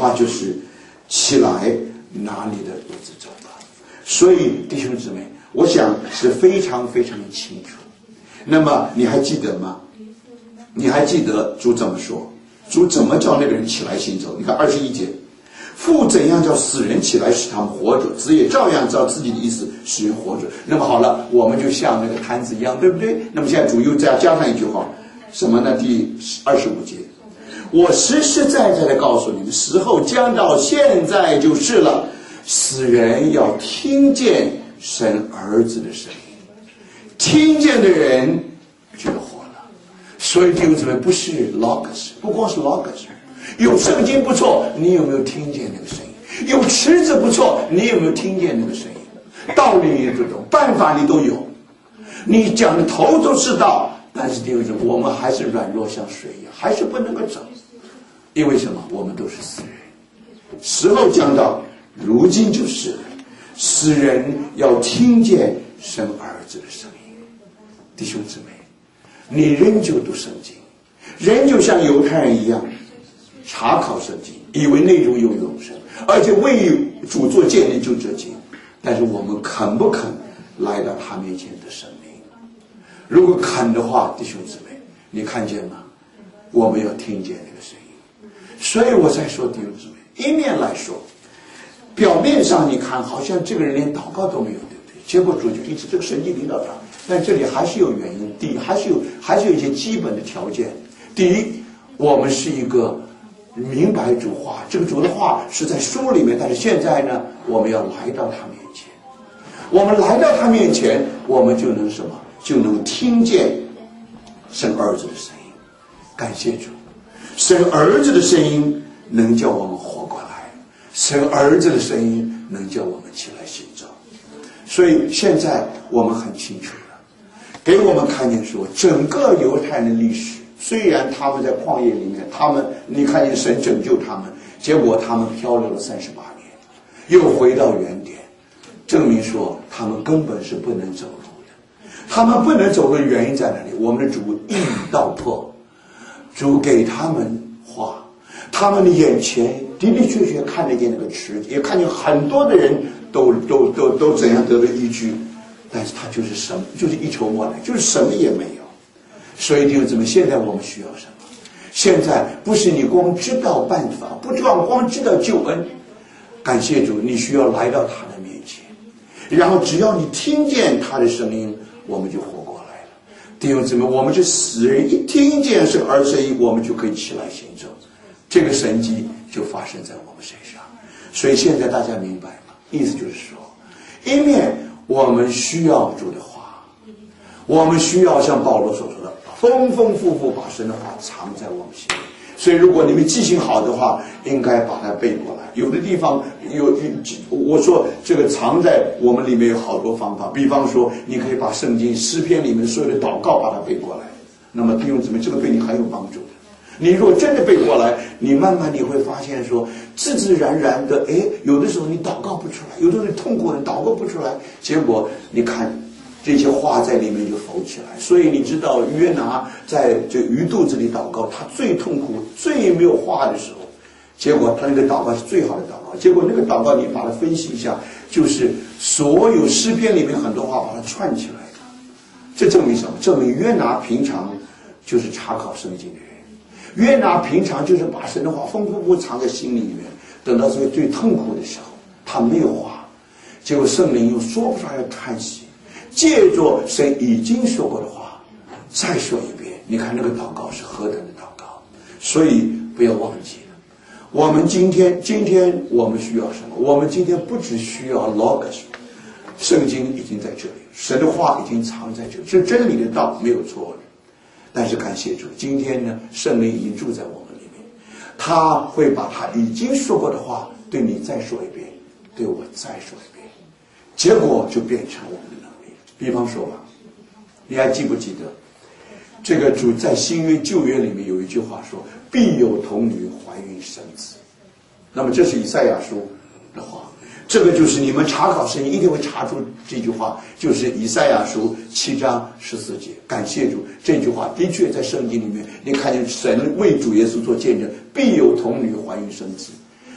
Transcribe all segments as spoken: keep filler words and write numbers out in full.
话就是起来拿你的褥子走吧。所以弟兄姊妹，我想是非常非常清楚。那么你还记得吗？你还记得主怎么说？主怎么叫那个人起来行走？你看二十一节，父怎样叫死人起来使他们活着，子也照样照自己的意思使人活着。那么好了，我们就像那个摊子一样，对不对？那么现在主又再加上一句话，什么呢？第二十五节，我实实在在的告诉你们，时候将到，现在就是了，死人要听见神儿子的声音，听见的人就活了。所以弟兄姊妹，不是 logos， 不光是 logos， 有圣经不错，你有没有听见那个声音？有池子不错，你有没有听见那个声音？道理你都懂，办法你都有，你讲的头都是道，但是弟兄姊妹，我们还是软弱像水一样，还是不能够走。因为什么？我们都是死人，时候将到，如今就是了，死人要听见神儿子的声音。弟兄姊妹，你仍旧读圣经，仍旧像犹太人一样查考圣经，以为内中有永生，而且为主做见证就这经。但是我们肯不肯来到他面前的生命？如果肯的话，弟兄姊妹，你看见吗？我们要听见那个声音。所以我在说，弟兄姊妹，一面来说，表面上你看好像这个人连祷告都没有，对不对？结果主就一直这个神经领导他，但这里还是有原因。第一，还是有还是有一些基本的条件。第一，我们是一个明白主话，这个主的话是在书里面，但是现在呢，我们要来到他面前。我们来到他面前，我们就能什么？就能听见神儿子的声音。感谢主，神儿子的声音能叫我们活过来，神儿子的声音能叫我们起来行走。所以现在我们很清楚了，给我们看见说，整个犹太人的历史，虽然他们在旷野里面，他们你看见神拯救他们，结果他们漂流了三十八年，又回到原点，证明说他们根本是不能走路的。他们不能走路的原因在哪里？我们的主一语道破，主给他们话，他们的眼前的的确确看得见那个池，也看见很多的人都都都都怎样得了依据，但是他就是什么，就是一筹莫展，就是什么也没有。所以弟兄姊妹，现在我们需要什么？现在不是你光知道办法，不知道光知道救恩，感谢主，你需要来到他的面前，然后只要你听见他的声音，我们就活过来了。弟兄姊妹，我们这死人一听见是儿声音，我们就可以起来行走，这个神迹就发生在我们身上。所以现在大家明白吗？意思就是说，一面我们需要主的话，我们需要像保罗所说的，丰丰富富把神的话藏在我们心里。所以如果你们记性好的话，应该把它背过来。有的地方有，我说这个藏在我们里面有好多方法，比方说你可以把圣经诗篇里面所有的祷告把它背过来，那么弟兄姊妹，这个对你很有帮助的。你如果真的背过来，你慢慢你会发现说，自自然然的，哎，有的时候你祷告不出来，有的时候你痛苦的祷告不出来，结果你看这些话在里面就浮起来。所以你知道约拿在这鱼肚子里祷告，他最痛苦最没有话的时候，结果他那个祷告是最好的祷告。结果那个祷告你把它分析一下，就是所有诗篇里面很多话把它串起来的。这证明什么？证明约拿平常就是查考圣经的人，约拿平常就是把神的话丰丰富富藏在心里面，等到最最痛苦的时候他没有话，结果圣灵又说不出来的叹息，借着神已经说过的话再说一遍。你看那个祷告是何等的祷告。所以不要忘记了，我们今天今天我们需要什么？我们今天不只需要 logos， 圣经已经在这里，神的话已经藏在这里，是真理的道，没有错的。但是感谢主，今天呢，圣灵已经住在我们里面，他会把他已经说过的话对你再说一遍，对我再说一遍，结果就变成我们的能力。比方说吧，你还记不记得这个主在新约旧约里面有一句话说，必有童女怀孕生子。那么这是以赛亚书的话，这个就是你们查考圣经一定会查出这句话，就是以赛亚书七章十四节。感谢主，这句话的确在圣经里面，你看见神为主耶稣做见证，必有童女怀孕生子。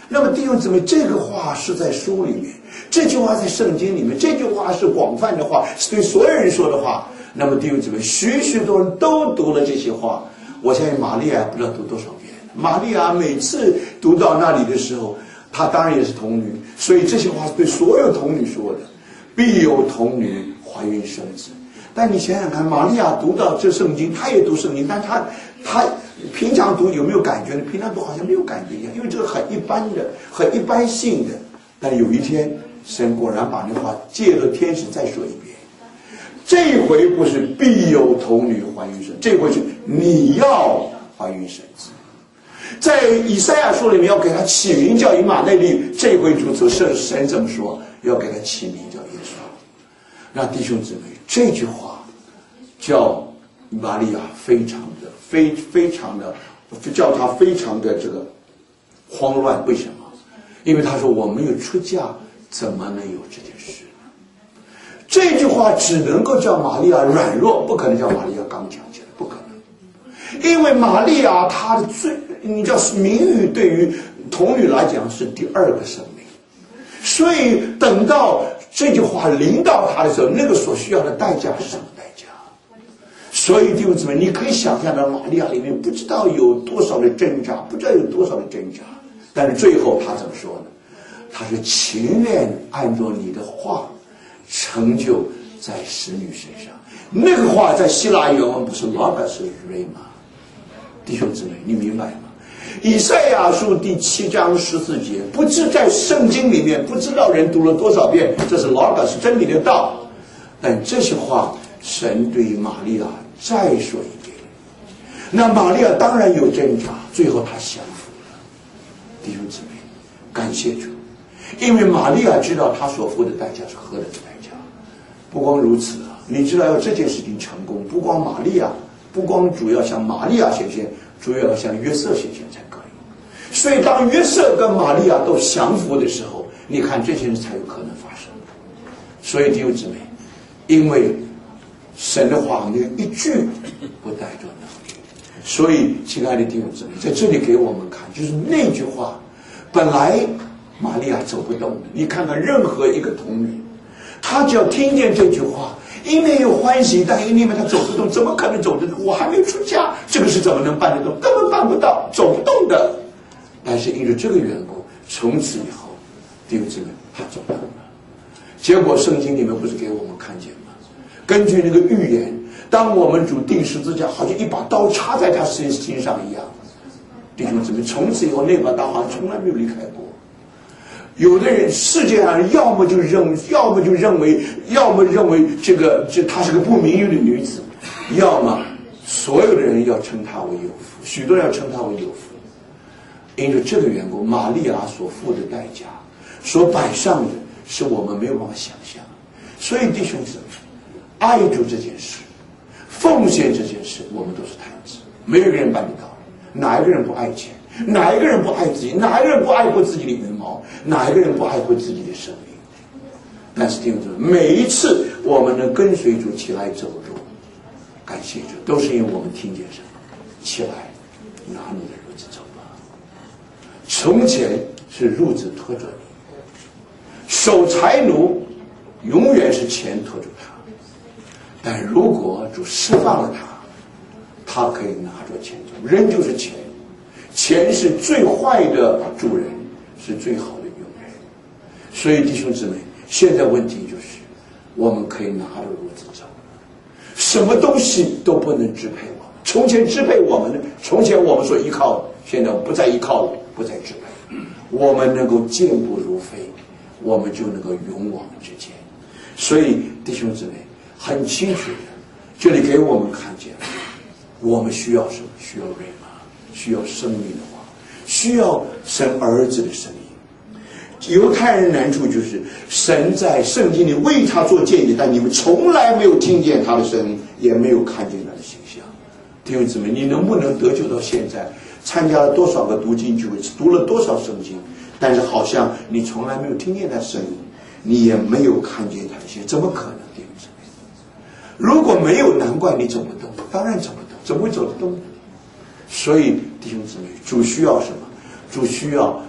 那么弟兄姊妹，这个话是在书里面，这句话在圣经里面，这句话是广泛的话，是对所有人说的话。那么弟兄姊妹，许许多人都读了这些话。我相信玛利亚不知道读多少遍。玛利亚每次读到那里的时候，她当然也是童女，所以这些话是对所有童女说的，必有童女怀孕生子。但你想想看，玛利亚读到这圣经，她也读圣经，但她她平常读有没有感觉呢？平常读好像没有感觉一样，因为这个很一般的、很一般性的。但有一天，神果然把那话借着天使再说一遍。这回不是必有童女怀孕生，这回是你要怀孕生子。在以赛亚书里面要给他起名叫以马内利，这回主主神神怎么说？要给他起名叫耶稣。那弟兄姊妹，这句话叫玛利亚非常的非非常的叫他非常的这个慌乱。为什么？因为他说我没有出嫁，怎么能有这件事呢？这句话只能够叫玛利亚软弱，不可能叫玛利亚刚强起来，不可能。因为玛利亚她的最你叫名誉对于童女来讲是第二个生命，所以等到这句话临到她的时候，那个所需要的代价是什么代价？所以弟兄姊妹，你可以想象到玛利亚里面不知道有多少的挣扎，不知道有多少的挣扎，但是最后她怎么说呢？她是情愿按照你的话成就在使女身上。那个话在希腊原文不是 logos 是 rhema。弟兄姊妹，你明白吗？以赛亚书第七章十四节，不知在圣经里面不知道人读了多少遍，这是 logos 真理的道。但这些话神对玛利亚再说一遍。那玛利亚当然有挣扎，最后她降服了。弟兄姊妹，感谢主，因为玛利亚知道她所付的代价是何等的代价。不光如此啊，你知道要这件事情成功，不光玛利亚，不光主要向玛利亚显现，主要向约瑟显现才可以。所以当约瑟跟玛利亚都降服的时候，你看这些人才有可能发生。所以弟兄姊妹，因为神的话那一句不带着能力，所以亲爱的弟兄姊妹，在这里给我们看，就是那句话本来玛利亚走不动的。你看看任何一个童女，她只要听见这句话，一面有欢喜，但一面她走不动，怎么可能走得动？我还没出嫁，这个是怎么能办得动？根本办不到，走不动的。但是因为这个缘故，从此以后弟兄姊妹她走动了。结果圣经里面不是给我们看见吗？根据那个预言，当我们主钉十字架，好像一把刀插在他身心上一样。弟兄姊妹，从此以后那把刀好像从来没有离开过。有的人世界上要么就认，要么就认为，要么认为这个这她是个不名誉的女子，要么所有的人要称她为有福，许多人要称她为有福。因着这个缘故，玛利亚所付的代价，所摆上的，是我们没有办法想象。所以弟兄姊妹，爱主这件事，奉献这件事，我们都是太子，没有一个人办得到。哪一个人不爱钱？哪一个人不爱自己？哪一个人不爱护自己的羽毛？哪一个人不爱护自己的生命？但是弟兄姊妹，每一次我们能跟随主起来走路，感谢主，都是因为我们听见什么？起来，拿你的褥子走吧。从前是褥子拖着你，守财奴永远是钱拖住他，但如果主释放了他，他可以拿着钱走。人就是钱，钱是最坏的主人，是最好的佣人。所以弟兄姊妹，现在问题就是我们可以拿着褥子走，什么东西都不能支配我们。从前支配我们的，从前我们所依靠的，现在不再依靠了，不再支配。我们能够健步如飞，我们就能够勇往直前。所以弟兄姊妹，很清楚的，这里给我们看见了，我们需要什么？需要瑞玛，需要生命的话，需要神儿子的声音。犹太人难处就是神在圣经里为他做见解，但你们从来没有听见他的声音，也没有看见他的形象。弟兄姊妹，你能不能得救到现在？参加了多少个读经聚会，读了多少圣经，但是好像你从来没有听见他的声音，你也没有看见他的形象，怎么可能？弟兄姊妹，如果没有，难怪你走不动。当然走不动，怎么会走得动呢？所以弟兄姊妹，主需要什么？主需要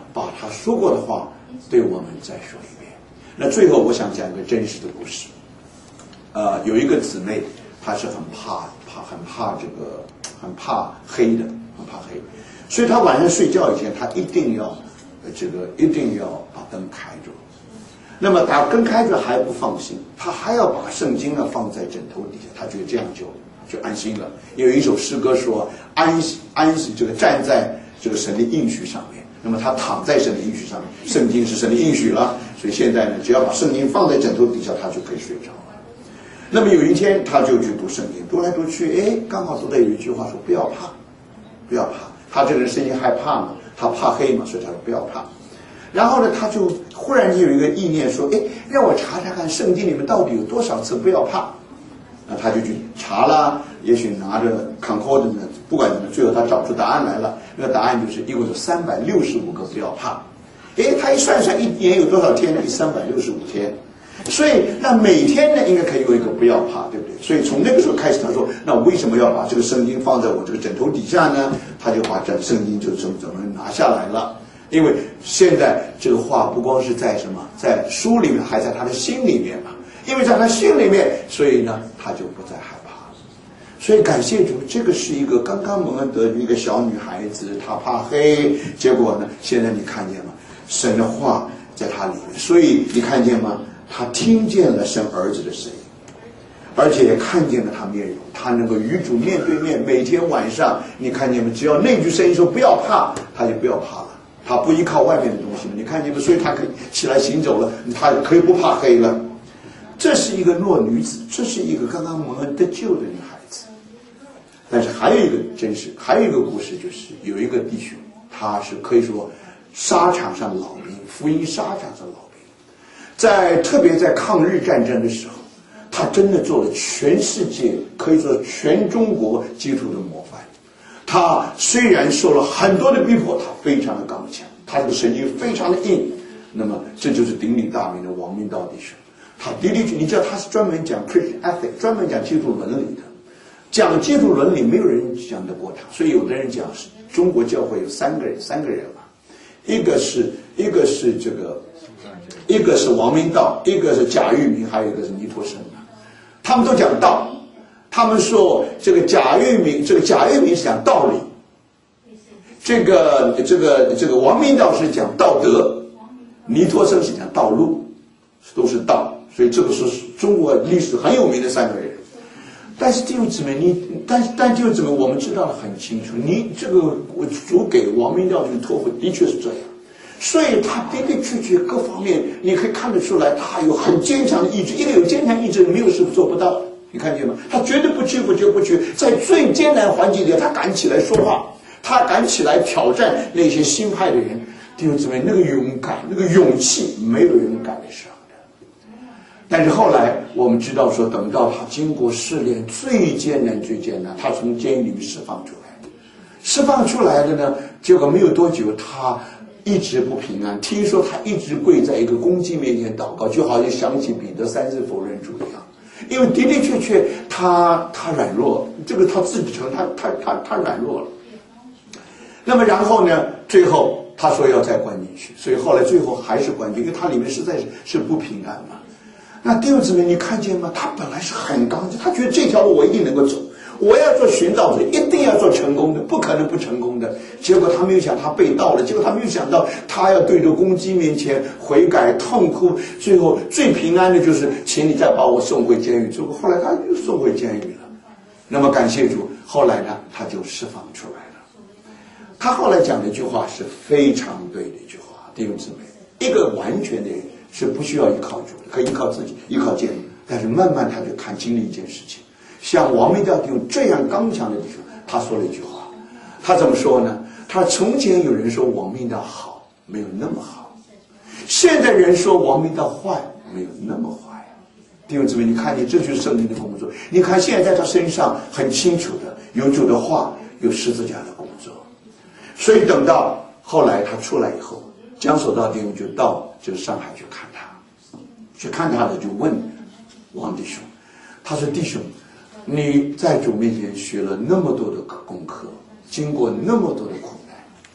把他说过的话对我们再说一遍。那最后我想讲一个真实的故事。呃，有一个姊妹，她是很怕怕很怕这个很怕黑的，很怕黑，所以她晚上睡觉以前，她一定要呃这个一定要把灯开着。那么把灯开着还不放心，她还要把圣经呢放在枕头底下，她觉得这样就就安心了。有一首诗歌说安安这个站在这个神的应许上面，那么他躺在神的应许上面，圣经是神的应许了，所以现在呢，只要把圣经放在枕头底下，他就可以睡着了。那么有一天，他就去读圣经，读来读去，哎，刚好读到有一句话说不要怕，不要怕。他这个人声音害怕嘛，他怕黑嘛，所以他说不要怕。然后呢，他就忽然间有一个意念说，哎，让我查查看圣经里面到底有多少次不要怕。那他就去查了，也许拿着 concordance， 不管怎么，最后他找出答案来了。那个答案就是一共有三百六十五个不要怕。哎，他一算算，一年有多少天呢？三百六十五天。所以那每天呢，应该可以有一个不要怕，对不对？所以从那个时候开始，他说，那为什么要把这个圣经放在我这个枕头底下呢？他就把整圣经就怎么怎么拿下来了。因为现在这个话不光是在什么，在书里面，还在他的心里面嘛。因为在他心里面，所以呢，他就不再害怕。所以感谢主，这个是一个刚刚蒙恩得的一个小女孩子，她怕黑，结果呢，现在你看见吗？神的话在她里面，所以你看见吗？她听见了神儿子的声音，而且也看见了他面容，她能够与主面对面。每天晚上，你看见吗？只要那句声音说不要怕，她就不要怕了。她不依靠外面的东西了，你看见吗？所以她可以起来行走了，她可以不怕黑了。这是一个弱女子，这是一个刚刚蒙恩得救的女孩子。但是还有一个真实，还有一个故事，就是有一个弟兄，他是可以说沙场上的老兵，福音沙场上的老兵，在特别在抗日战争的时候，他真的做了全世界，可以说全中国基督徒的模范。他虽然受了很多的逼迫，他非常的刚强，他这个神经非常的硬。那么这就是鼎鼎大名的王明道弟兄。他的的确，你知道他是专门讲 Christian ethic， 专门讲基督伦理的，讲基督伦理没有人讲得过他。所以有的人讲是中国教会有三个人，三个人嘛，一个是一个是这个，一个是王明道，一个是贾玉明，还有一个是尼托生。他们都讲道，他们说这个贾玉明，这个贾玉明是讲道理，这个这个这个王明道是讲道德，尼托生是讲道路，都是道。所以这个是中国历史很有名的三个人。但是弟兄姊妹，你但但弟兄姊妹，我们知道的很清楚，你这个我主给王明道这个托付的确是这样，所以他的的确确各方面你可以看得出来，他有很坚强的意志。一个有坚强意志，没有事做不到，你看见吗？他绝对不屈服，绝不屈，在最艰难环境里，他敢起来说话，他敢起来挑战那些新派的人。弟兄姊妹，那个勇敢，那个勇气，没有人赶得上。但是后来我们知道说，等到他经过试炼最艰难最艰难，他从监狱里面释放出来，释放出来的呢，结果没有多久，他一直不平安。听说他一直跪在一个公鸡面前祷告，就好像想起彼得三次否认主一样。因为的的确确他他软弱，这个他自己承认，他他他他软弱了。那么然后呢，最后他说要再关进去，所以后来最后还是关进去，因为他里面实在是是不平安嘛。那弟兄姊妹，你看见吗？他本来是很刚强，他觉得这条路我一定能够走，我要做寻道者，一定要做成功的，不可能不成功的。结果他没有想他被盗了，结果他没有想到他要对着公鸡面前悔改痛哭，最后最平安的就是请你再把我送回监狱。结果后来他又送回监狱了。那么感谢主，后来呢他就释放出来了。他后来讲的一句话是非常对的一句话，弟兄姊妹，一个完全的人是不需要依靠主的，可以依靠自己，依靠监狱。但是慢慢他就看经历一件事情，像王明道弟兄这样刚强的弟兄，他说了一句话，他怎么说呢？他从前有人说王明道好，没有那么好；现在人说王明道坏，没有那么坏。弟兄姊妹，你看见这就是圣灵的工作。你看现在在他身上很清楚的有主的话，有十字架的工作。所以等到后来他出来以后，江守道弟兄就到这个上海去看他，去看他的就问王弟兄，他说弟兄，你在主面前学了那么多的功课，经过那么多的苦难，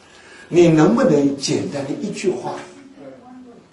你能不能简单的一句话